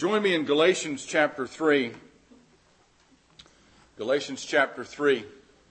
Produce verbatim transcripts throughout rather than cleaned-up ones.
Join me in Galatians chapter three. Galatians chapter three.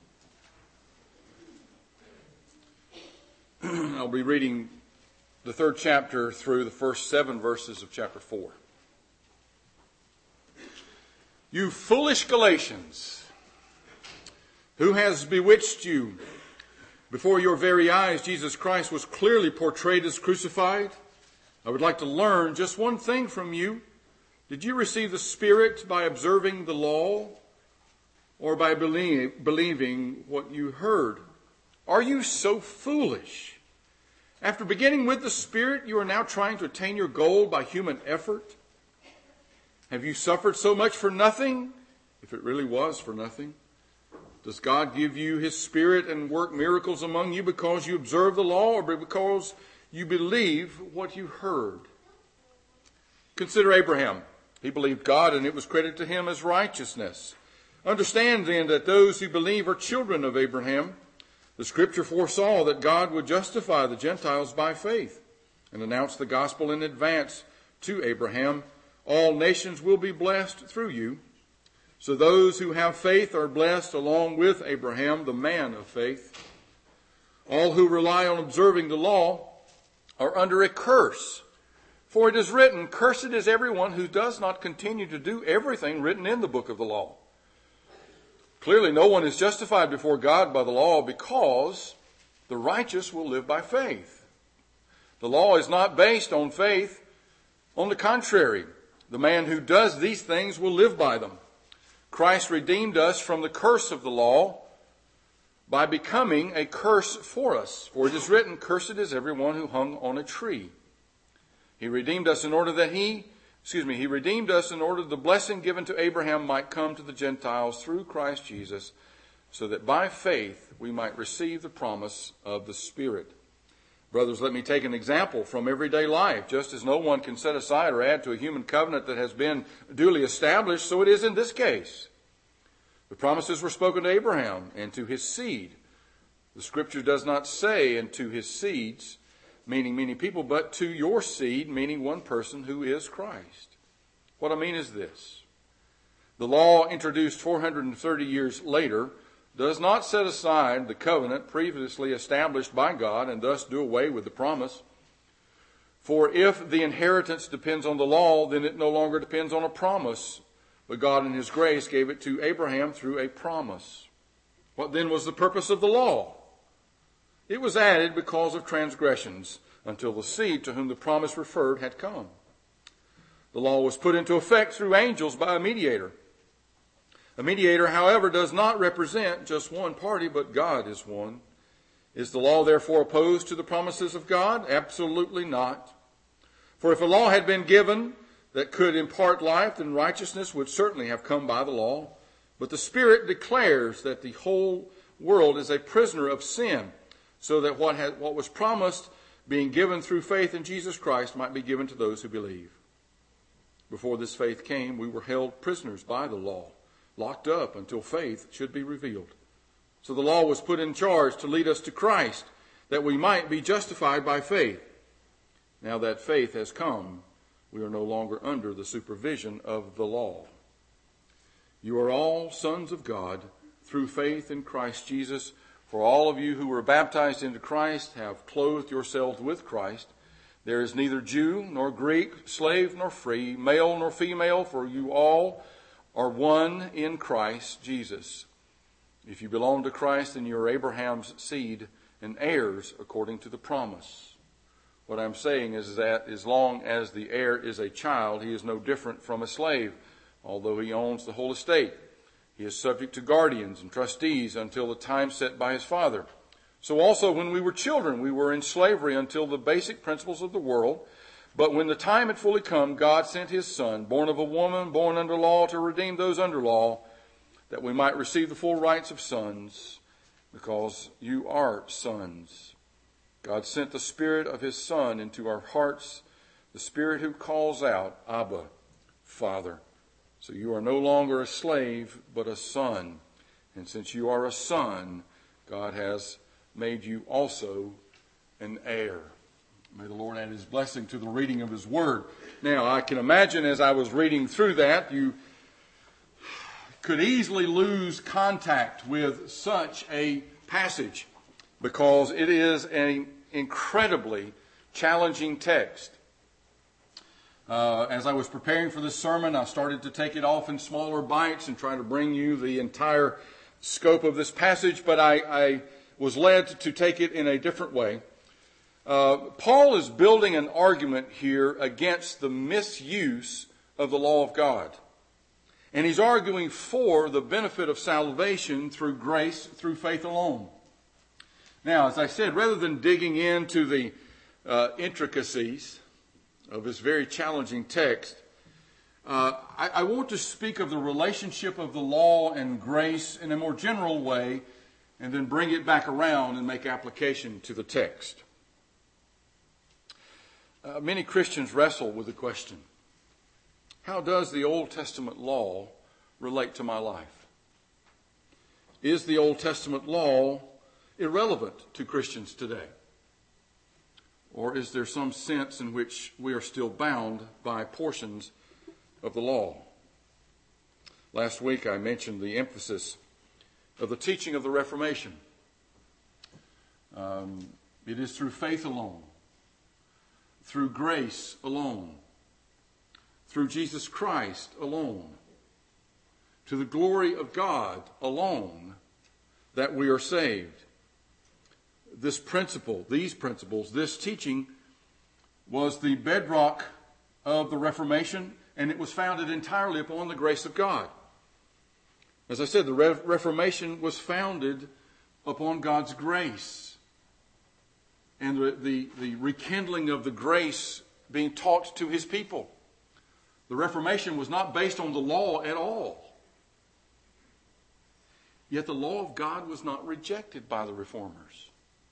I'll be reading the third chapter through the first seven verses of chapter four. You foolish Galatians, who has bewitched you? Before your very eyes, Jesus Christ was clearly portrayed as crucified. I would like to learn just one thing from you. Did you receive the Spirit by observing the law or by believe, believing what you heard? Are you so foolish? After beginning with the Spirit, you are now trying to attain your goal by human effort? Have you suffered so much for nothing, if it really was for nothing? Does God give you His Spirit and work miracles among you because you observe the law or because you believe what you heard? Consider Abraham. He believed God and it was credited to him as righteousness. Understand then that those who believe are children of Abraham. The Scripture foresaw that God would justify the Gentiles by faith and announce the gospel in advance to Abraham. All nations will be blessed through you. So those who have faith are blessed along with Abraham, the man of faith. All who rely on observing the law are under a curse. For it is written, "Cursed is everyone who does not continue to do everything written in the book of the law." Clearly, no one is justified before God by the law because the righteous will live by faith. The law is not based on faith. On the contrary, the man who does these things will live by them. Christ redeemed us from the curse of the law by becoming a curse for us. For it is written, "Cursed is everyone who hung on a tree." He redeemed us in order that he, excuse me, he redeemed us in order the blessing given to Abraham might come to the Gentiles through Christ Jesus, so that by faith we might receive the promise of the Spirit. Brothers, let me take an example from everyday life. Just as no one can set aside or add to a human covenant that has been duly established, so it is in this case. The promises were spoken to Abraham and to his seed. The Scripture does not say, "and to his seeds," meaning many people, but "to your seed," meaning one person who is Christ. What I mean is this. The law, introduced four hundred thirty years later, does not set aside the covenant previously established by God and thus do away with the promise. For if the inheritance depends on the law, then it no longer depends on a promise. But God in His grace gave it to Abraham through a promise. What then was the purpose of the law? It was added because of transgressions until the seed to whom the promise referred had come. The law was put into effect through angels by a mediator. A mediator, however, does not represent just one party, but God is one. Is the law therefore opposed to the promises of God? Absolutely not. For if a law had been given that could impart life, then righteousness would certainly have come by the law. But the Spirit declares that the whole world is a prisoner of sin, so that what had, what was promised, being given through faith in Jesus Christ, might be given to those who believe. Before this faith came, we were held prisoners by the law, locked up until faith should be revealed. So the law was put in charge to lead us to Christ, that we might be justified by faith. Now that faith has come, we are no longer under the supervision of the law. You are all sons of God through faith in Christ Jesus. For all of you who were baptized into Christ have clothed yourselves with Christ. There is neither Jew nor Greek, slave nor free, male nor female, for you all are one in Christ Jesus. If you belong to Christ, then you are Abraham's seed and heirs according to the promise. What I'm saying is that as long as the heir is a child, he is no different from a slave, although he owns the whole estate. He is subject to guardians and trustees until the time set by his father. So also when we were children, we were in slavery until the basic principles of the world. But when the time had fully come, God sent His Son, born of a woman, born under law, to redeem those under law, that we might receive the full rights of sons, because you are sons. God sent the Spirit of His Son into our hearts, the Spirit who calls out, "Abba, Father." So you are no longer a slave, but a son. And since you are a son, God has made you also an heir. May the Lord add His blessing to the reading of His Word. Now, I can imagine as I was reading through that, you could easily lose contact with such a passage because it is an incredibly challenging text. Uh, as I was preparing for this sermon, I started to take it off in smaller bites and try to bring you the entire scope of this passage, but I, I was led to take it in a different way. Uh, Paul is building an argument here against the misuse of the law of God. And he's arguing for the benefit of salvation through grace, through faith alone. Now, as I said, rather than digging into the uh, intricacies of this very challenging text, uh, I, I want to speak of the relationship of the law and grace in a more general way, and then bring it back around and make application to the text. Uh, many Christians wrestle with the question, how does the Old Testament law relate to my life? Is the Old Testament law irrelevant to Christians today? Or is there some sense in which we are still bound by portions of the law? Last week I mentioned the emphasis of the teaching of the Reformation. Um, it is through faith alone, through grace alone, through Jesus Christ alone, to the glory of God alone, that we are saved. This principle, these principles, this teaching was the bedrock of the Reformation, and it was founded entirely upon the grace of God. As I said, the Re- Reformation was founded upon God's grace and the, the, the rekindling of the grace being taught to His people. The Reformation was not based on the law at all. Yet the law of God was not rejected by the Reformers.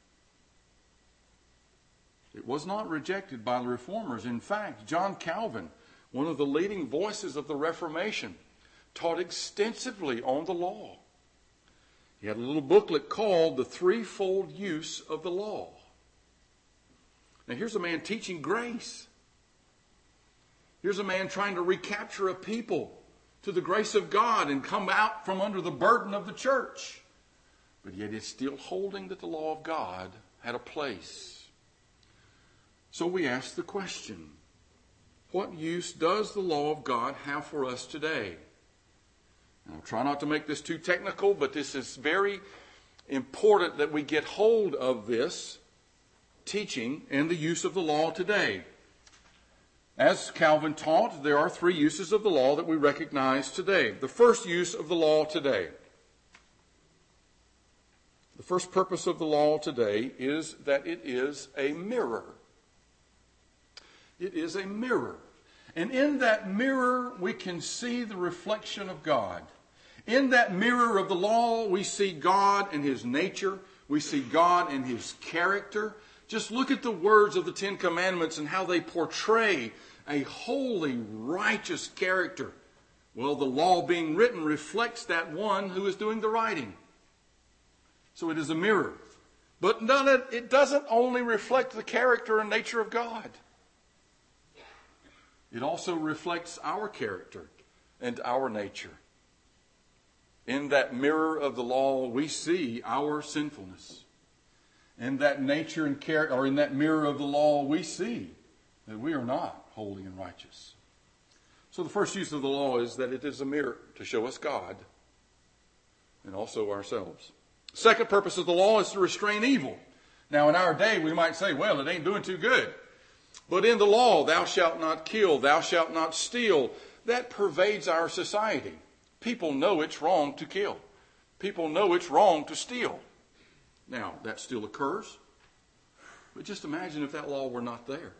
It was not rejected by the Reformers. In fact, John Calvin, one of the leading voices of the Reformation, taught extensively on the law. He had a little booklet called The Threefold Use of the Law. Now here's a man teaching grace. Here's a man trying to recapture a people to the grace of God and come out from under the burden of the church. But yet it's still holding that the law of God had a place. So we ask the question, what use does the law of God have for us today? And I'll try not to make this too technical, but this is very important that we get hold of this teaching and the use of the law today. As Calvin taught, there are three uses of the law that we recognize today. The first use of the law today, the first purpose of the law today is that it is a mirror. It is a mirror. And in that mirror, we can see the reflection of God. In that mirror of the law, we see God and His nature. We see God and His character. Just look at the words of the Ten Commandments and how they portray a holy, righteous character. Well, the law being written reflects that one who is doing the writing. So it is a mirror. But none of, it doesn't only reflect the character and nature of God. It also reflects our character and our nature. In that mirror of the law, we see our sinfulness. In that nature and character, or in that mirror of the law, we see that we are not holy and righteous. So the first use of the law is that it is a mirror to show us God and also ourselves. Second purpose of the law is to restrain evil. Now in our day, we might say, well, it ain't doing too good. But in the law, thou shalt not kill, thou shalt not steal, that pervades our society. People know it's wrong to kill. People know it's wrong to steal. Now, that still occurs. But just imagine if that law were not there.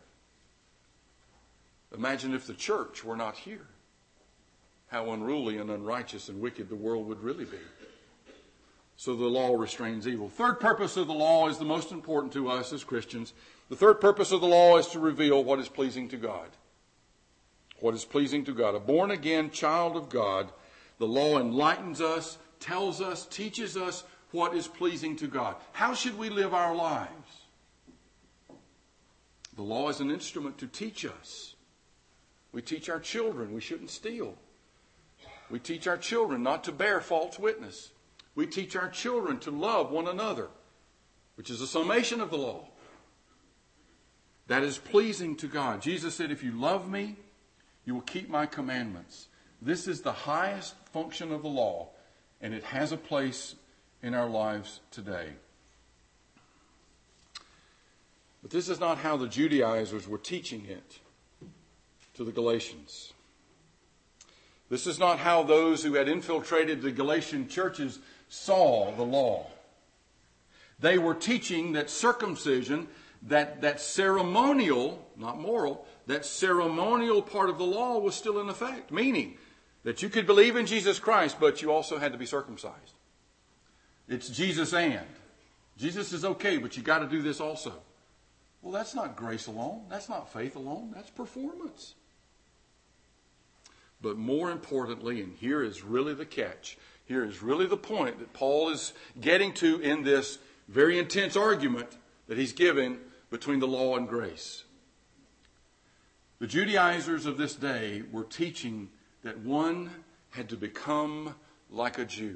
Imagine if the church were not here. How unruly and unrighteous and wicked the world would really be. So the law restrains evil. Third purpose of the law is the most important to us as Christians. The third purpose of the law is to reveal what is pleasing to God. What is pleasing to God. A born-again child of God, the law enlightens us, tells us, teaches us what is pleasing to God. How should we live our lives? The law is an instrument to teach us. We teach our children we shouldn't steal. We teach our children not to bear false witness. We teach our children to love one another, which is a summation of the law. That is pleasing to God. Jesus said, if you love me, you will keep my commandments. This is the highest function of the law, and it has a place in our lives today. But this is not how the Judaizers were teaching it to the Galatians. This is not how those who had infiltrated the Galatian churches saw the law. They were teaching that circumcision, that, that ceremonial, not moral, that ceremonial part of the law was still in effect. Meaning that you could believe in Jesus Christ, but you also had to be circumcised. It's Jesus and. Jesus is okay, but you got to do this also. Well, that's not grace alone. That's not faith alone. That's performance. But more importantly, and here is really the catch, here is really the point that Paul is getting to in this very intense argument that he's given between the law and grace. The Judaizers of this day were teaching that one had to become like a Jew.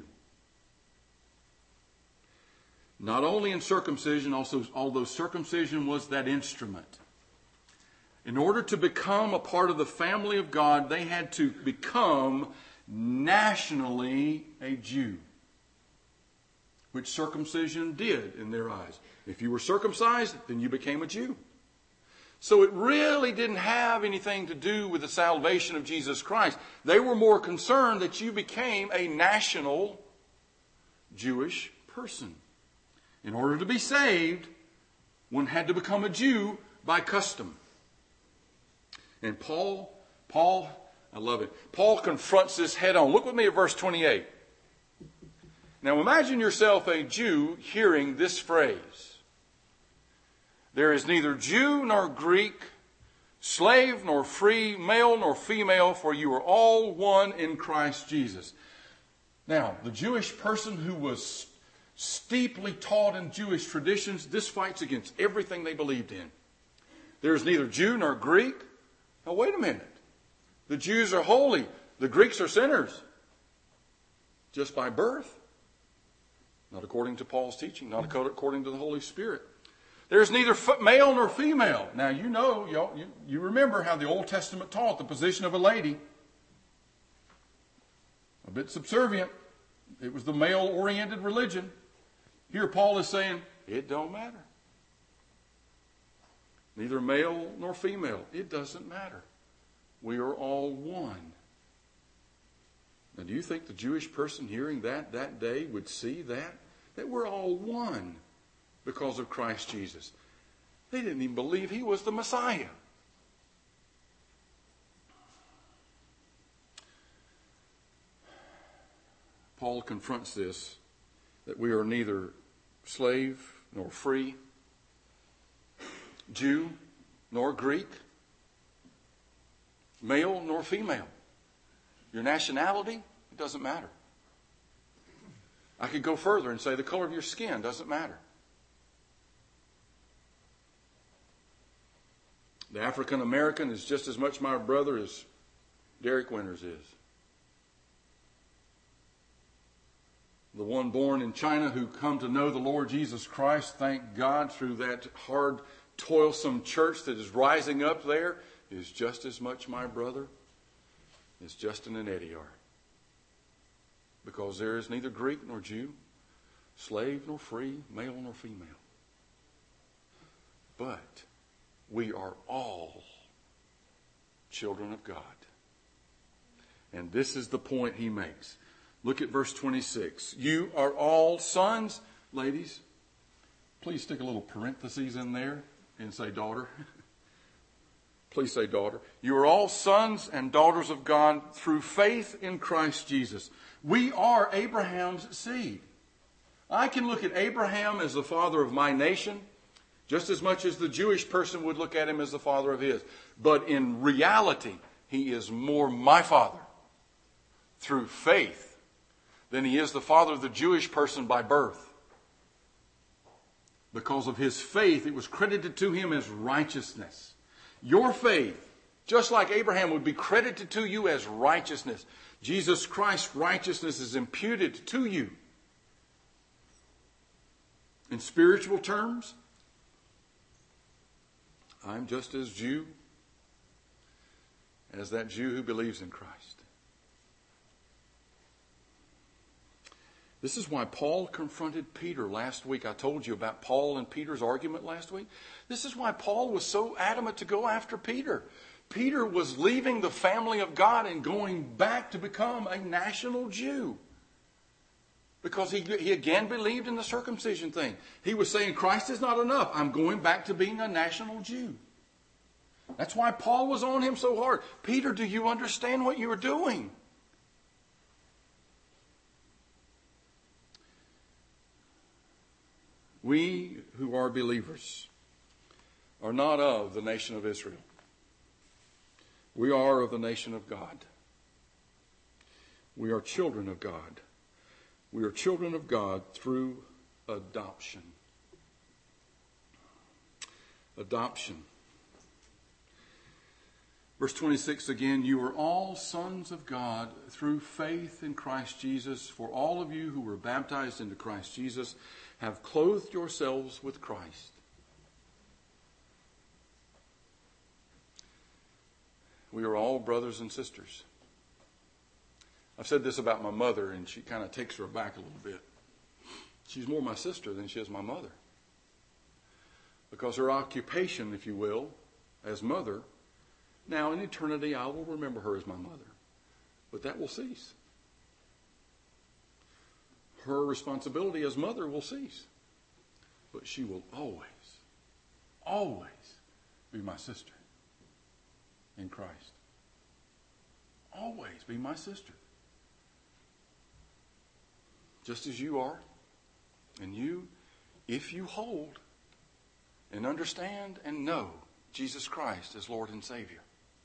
Not only in circumcision, also, although circumcision was that instrument. In order to become a part of the family of God, they had to become nationally a Jew, which circumcision did in their eyes. If you were circumcised, then you became a Jew. So it really didn't have anything to do with the salvation of Jesus Christ. They were more concerned that you became a national Jewish person. In order to be saved, one had to become a Jew by custom. And Paul, Paul, I love it. Paul confronts this head on. Look with me at verse twenty-eight. Now imagine yourself a Jew hearing this phrase. There is neither Jew nor Greek, slave nor free, male nor female, for you are all one in Christ Jesus. Now, the Jewish person who was steeply taught in Jewish traditions, this fights against everything they believed in. There is neither Jew nor Greek. Now, wait a minute. The Jews are holy. The Greeks are sinners. Just by birth. Not according to Paul's teaching. Not according to the Holy Spirit. There is neither male nor female. Now, you know, you, you remember how the Old Testament taught the position of a lady. A bit subservient. It was the male-oriented religion. Here Paul is saying, it don't matter. Neither male nor female. It doesn't matter. We are all one. Now, do you think the Jewish person hearing that that day would see that? That we're all one because of Christ Jesus. They didn't even believe he was the Messiah. Paul confronts this, that we are neither slave nor free, Jew nor Greek, male nor female. Your nationality, it doesn't matter. I could go further and say the color of your skin doesn't matter. The African American is just as much my brother as Derek Winters is. The one born in China who come to know the Lord Jesus Christ, thank God, through that hard, toilsome church that is rising up there, is just as much my brother as Justin and Eddie are. Because there is neither Greek nor Jew, slave nor free, male nor female. But we are all children of God. And this is the point he makes. Look at verse twenty-six. You are all sons. Ladies, please stick a little parentheses in there and say daughter. Please say daughter. You are all sons and daughters of God through faith in Christ Jesus. We are Abraham's seed. I can look at Abraham as the father of my nation just as much as the Jewish person would look at him as the father of his. But in reality, he is more my father through faith than he is the father of the Jewish person by birth. Because of his faith, it was credited to him as righteousness. Your faith, just like Abraham, would be credited to you as righteousness. Jesus Christ's righteousness is imputed to you. In spiritual terms, I'm just as Jew as that Jew who believes in Christ. This is why Paul confronted Peter last week. I told you about Paul and Peter's argument last week. This is why Paul was so adamant to go after Peter. Peter was leaving the family of God and going back to become a national Jew. Because he, he again believed in the circumcision thing. He was saying, Christ is not enough. I'm going back to being a national Jew. That's why Paul was on him so hard. Peter, do you understand what you are doing? We who are believers are not of the nation of Israel. We are of the nation of God. We are children of God. We are children of God through adoption. Adoption. Verse twenty-six again, you are all sons of God through faith in Christ Jesus. For all of you who were baptized into Christ Jesus have clothed yourselves with Christ. We are all brothers and sisters. I've said this about my mother, and she kind of takes her aback a little bit. She's more my sister than she is my mother. Because her occupation, if you will, as mother, now in eternity I will remember her as my mother. But that will cease. Her responsibility as mother will cease. But she will always, always be my sister in Christ. Always be my sister. Just as you are. And you, if you hold and understand and know Jesus Christ as Lord and Savior.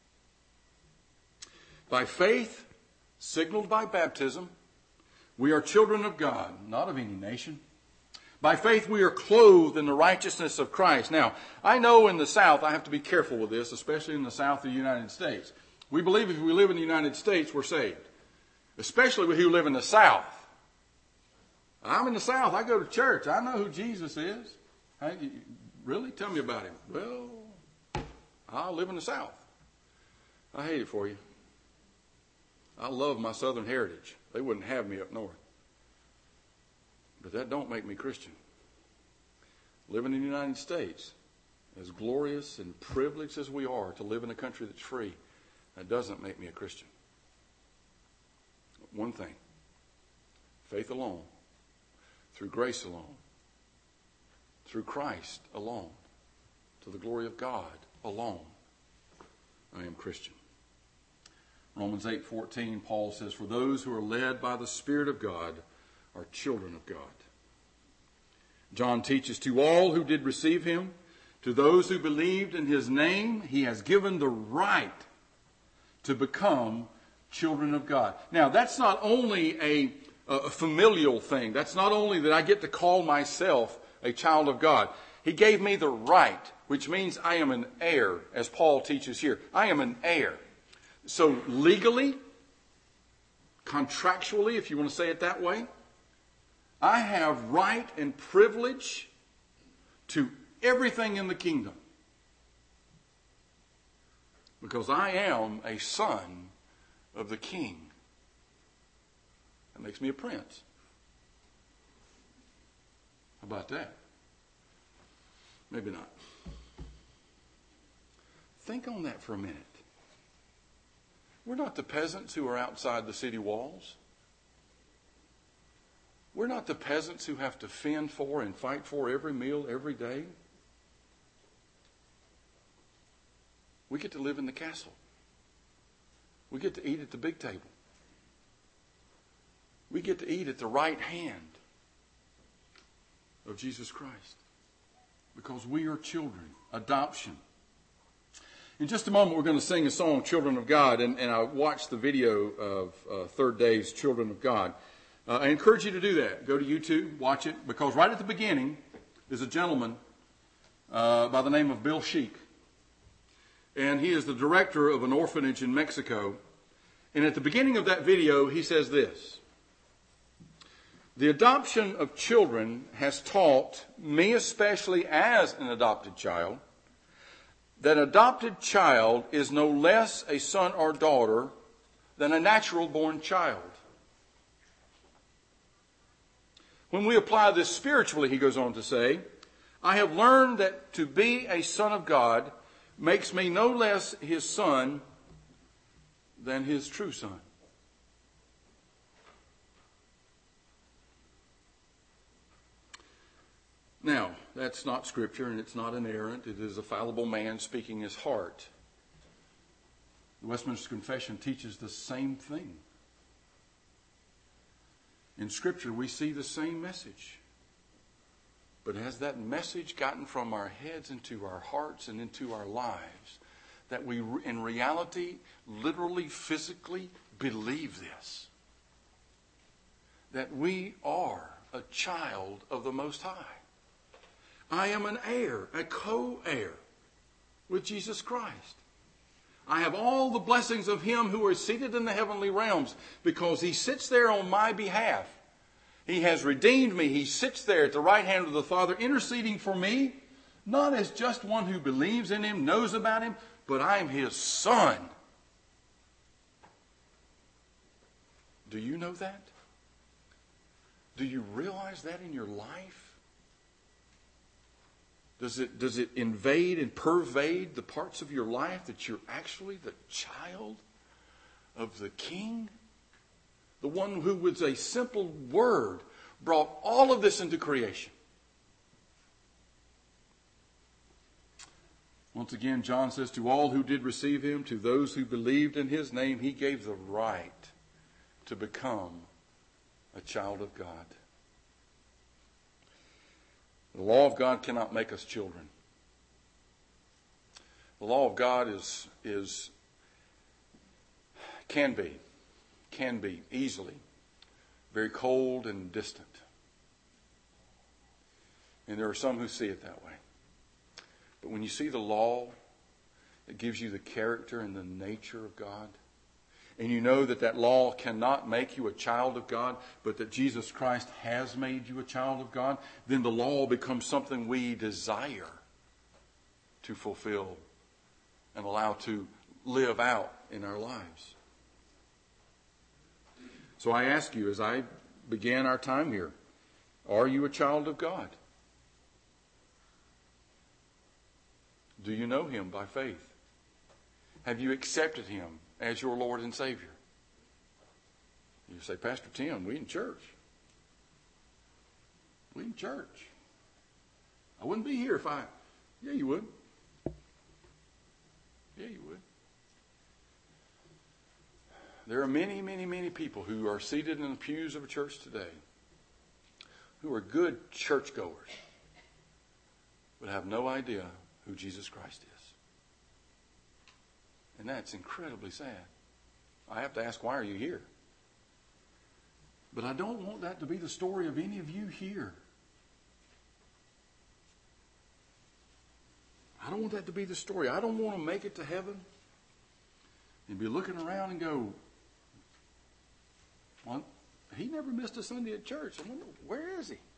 By faith, signaled by baptism, we are children of God, not of any nation. By faith, we are clothed in the righteousness of Christ. Now, I know in the South, I have to be careful with this, especially in the South of the United States. We believe if we live in the United States, we're saved. Especially we who live in the South. I'm in the South. I go to church. I know who Jesus is. Hey, really? Tell me about him. Well, I live in the South. I hate it for you. I love my Southern heritage. They wouldn't have me up north. But that don't make me Christian. Living in the United States, as glorious and privileged as we are to live in a country that's free, that doesn't make me a Christian. One thing, faith alone, through grace alone, through Christ alone, to the glory of God alone, I am Christian. Romans eight fourteen, Paul says, for those who are led by the Spirit of God are children of God. John teaches, to all who did receive him, to those who believed in his name, he has given the right to become children of God. Now, that's not only a, a familial thing. That's not only that I get to call myself a child of God. He gave me the right, which means I am an heir, as Paul teaches here. I am an heir. So legally, contractually, if you want to say it that way, I have right and privilege to everything in the kingdom. Because I am a son of the King. That makes me a prince. How about that? Maybe not. Think on that for a minute. We're not the peasants who are outside the city walls. We're not the peasants who have to fend for and fight for every meal every day. We get to live in the castle. We get to eat at the big table. We get to eat at the right hand of Jesus Christ. Because we are children. Adoption. In just a moment, we're going to sing a song, Children of God, and, and I watched the video of uh, Third Day's Children of God. Uh, I encourage you to do that. Go to YouTube, watch it, because right at the beginning, is a gentleman uh, by the name of Bill Sheik. And he is the director of an orphanage in Mexico. And at the beginning of that video, he says this: "The adoption of children has taught me, especially as an adopted child, that an adopted child is no less a son or daughter than a natural born child. When we apply this spiritually," he goes on to say, "I have learned that to be a son of God makes me no less his son than his true son." Now, that's not scripture and it's not inerrant. It is a fallible man speaking his heart. The Westminster Confession teaches the same thing. In Scripture, we see the same message. But has that message gotten from our heads into our hearts and into our lives that we, in reality, literally, physically believe this? That we are a child of the Most High. I am an heir, a co-heir with Jesus Christ. I have all the blessings of Him who is seated in the heavenly realms because He sits there on my behalf. He has redeemed me. He sits there at the right hand of the Father interceding for me, not as just one who believes in Him, knows about Him, but I am His son. Do you know that? Do you realize that in your life? Does it, does it invade and pervade the parts of your life that you're actually the child of the King? The one who with a simple word brought all of this into creation. Once again, John says, "To all who did receive Him, to those who believed in His name, He gave the right to become a child of God." The law of God cannot make us children. The law of God is, is can be, can be easily very cold and distant. And there are some who see it that way. But when you see the law, it gives you the character and the nature of God. And you know that that law cannot make you a child of God, but that Jesus Christ has made you a child of God, then the law becomes something we desire to fulfill and allow to live out in our lives. So I ask you, as I began our time here, are you a child of God? Do you know Him by faith? Have you accepted Him as your Lord and Savior? You say, "Pastor Tim, we in church. We in church. I wouldn't be here if I..." Yeah, you would. Yeah, you would. There are many, many, many people who are seated in the pews of a church today who are good churchgoers but have no idea who Jesus Christ is. And that's incredibly sad. I have to ask, why are you here? But I don't want that to be the story of any of you here. I don't want that to be the story. I don't want to make it to heaven and be looking around and go, "Well, he never missed a Sunday at church. I wonder, where is he?"